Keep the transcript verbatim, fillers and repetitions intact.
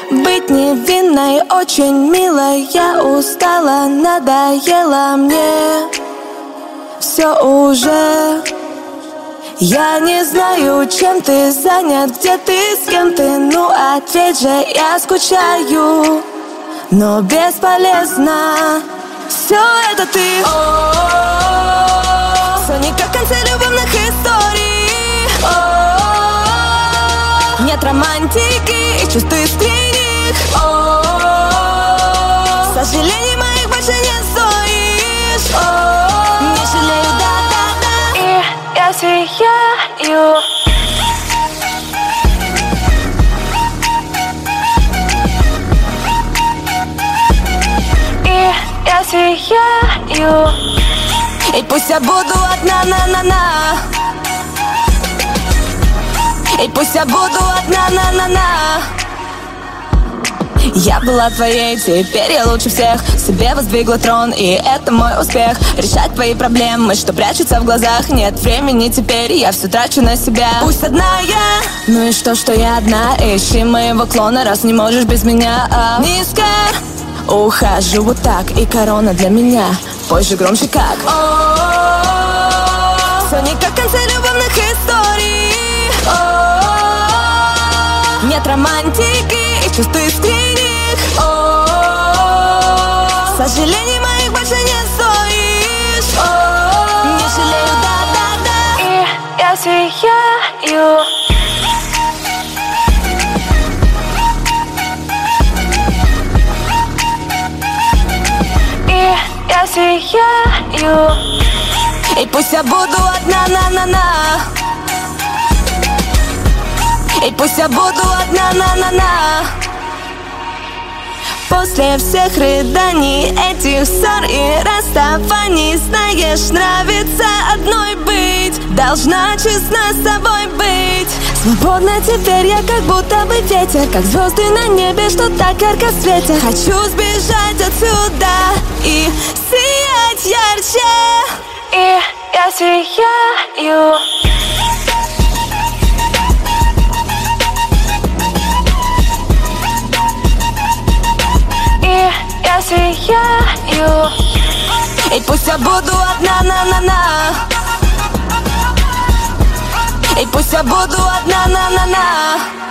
быть невинной, очень милой. Я устала, надоело мне все уже. Я не знаю, чем ты занят, где ты, с кем ты. Ну ответь же, я скучаю, но бесполезно. Все это ты. О-о-о-о. Все не как в конце любовных историй. О-о-о-о. Нет романтики и чувств искренних. О-о-о-о. Сожалений моих больше не стоишь. О-о-о-о. Не жалею, да-да-да. И я сияю. Я сияю. И пусть я буду одна, на-на-на. И пусть я буду одна, на-на-на. Я была твоей, теперь я лучше всех. Себе воздвигла трон, и это мой успех. Решать твои проблемы, что прячутся в глазах. Нет времени теперь, я все трачу на себя. Пусть одна я, ну и что, что я одна. Ищи моего клона, раз не можешь без меня. а Низко ухожу вот так, и корона для меня позже громче как. О-о-о-о. Все не как в конце любовных историй. О-о-о-о. Нет романтики и чувств искренних. О-о-о-о. Сожалений моих больше не стоишь. О-о-о-о. Не жалею, да-да-да. И я сияю. Я сияю. И пусть я буду одна, на-на-на. И пусть я буду одна, на-на-на. После всех рыданий, этих ссор и расставаний, знаешь, нравится одной быть. Должна честна с собой быть. Свободна теперь я, как будто бы ветер, как звезды на небе, что так ярко светят. Хочу сбежать отсюда и сиять ярче. И я сияю. И я сияю. И пусть я буду одна, на-на-на. И пусть я буду одна, на-на-на.